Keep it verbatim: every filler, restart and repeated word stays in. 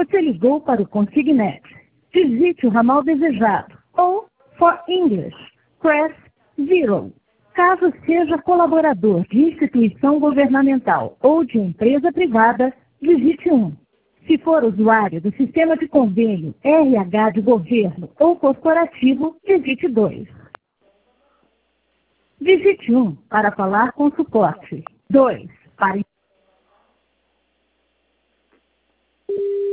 Você ligou para o Consignet. Digite o ramal desejado. Ou, for English, press zero. Caso seja colaborador de instituição governamental ou de empresa privada, digite um. Se for usuário do sistema de convênio R H de governo ou corporativo, digite dois. Digite um para falar com suporte. dois para